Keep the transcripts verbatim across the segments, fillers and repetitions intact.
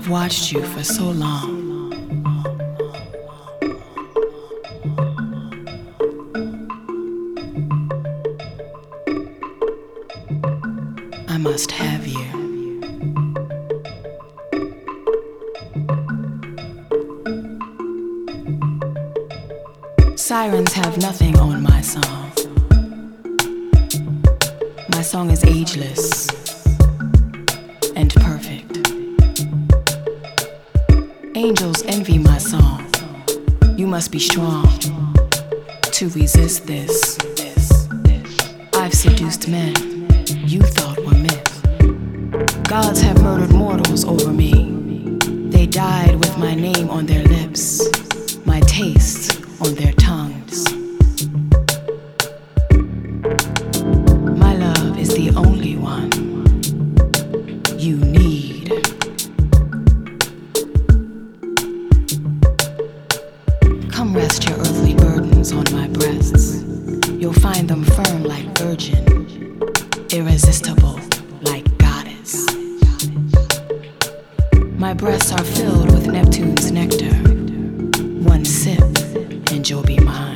I've watched you for so long. I must have you. Sirens have nothing on my song. My song is ageless and perfect. Angels envy my song. You must be strong to resist this. I've seduced men you thought were myth. Gods have murdered mortals over me. They died with my name on their lips, my taste on their tongues. My love is the only one you need. Come rest your earthly burdens on my breasts. You'll find them firm like virgin, irresistible like goddess. My breasts are filled with Neptune's nectar. One sip and you'll be mine.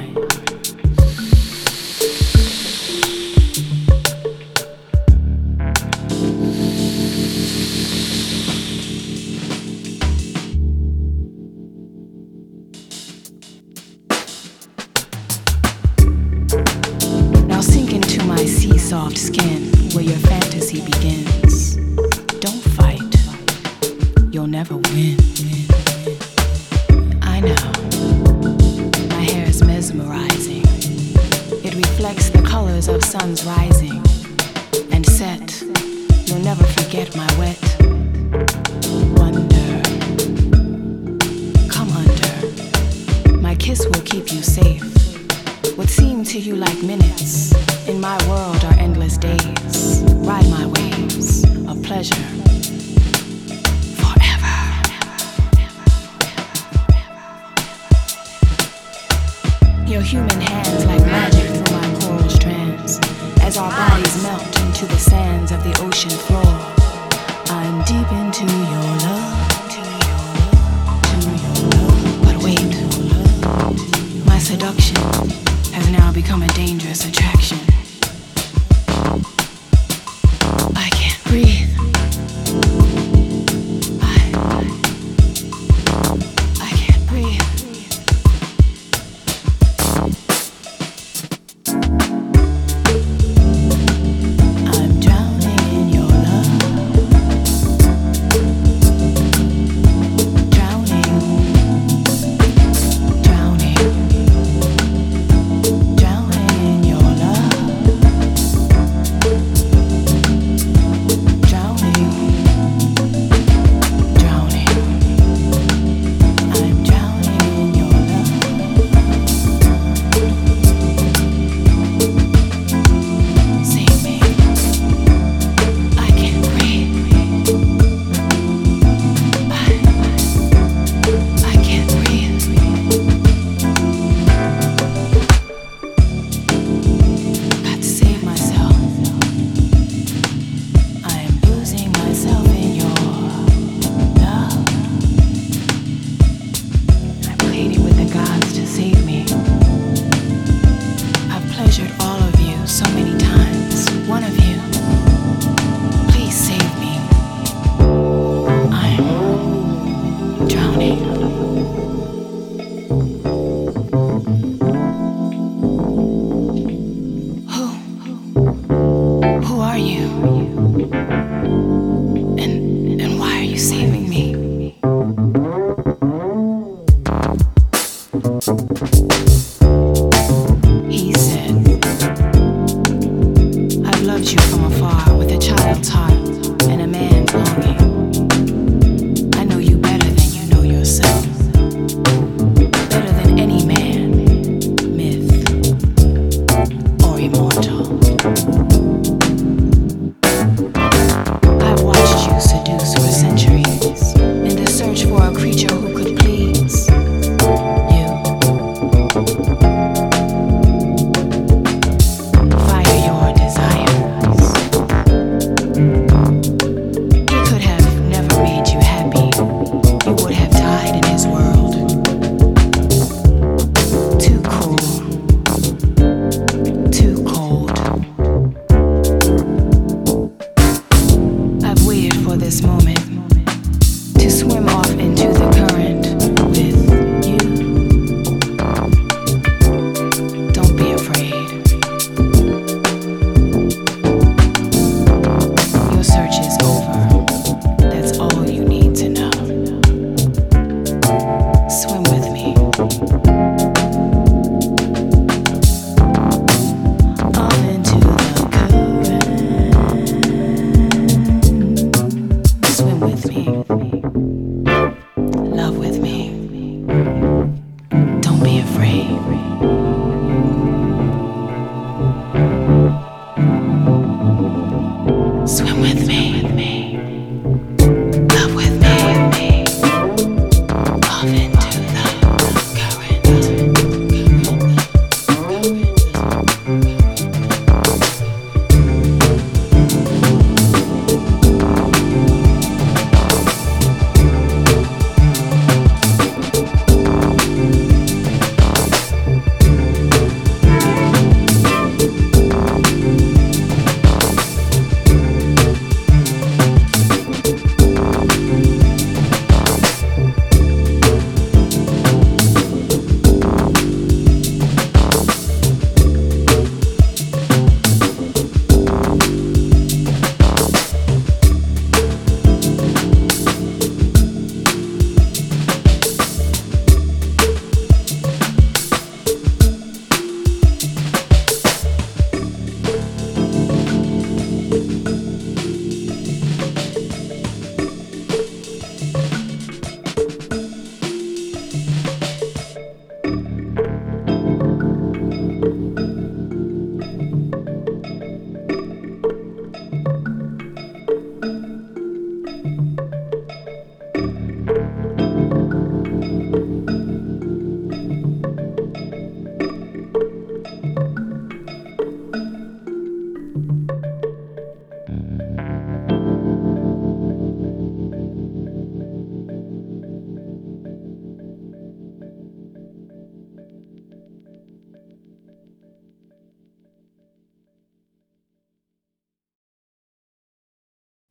Now sink into my sea-soft skin where your fantasy begins. Don't fight, you'll never win. I know. My hair is mesmerizing. It reflects the colors of suns rising and set. You'll never forget my wet wonder. Come under. My kiss will keep you safe. What seem to you like minutes, in my world are endless days. Ride my waves of pleasure. Your human hands like magic through my coral strands. As our bodies melt into the sands of the ocean floor, I'm deep into your love, to your love. But wait, my seduction has now become a dangerous attraction. I can't breathe. I, I can't breathe. Who are you?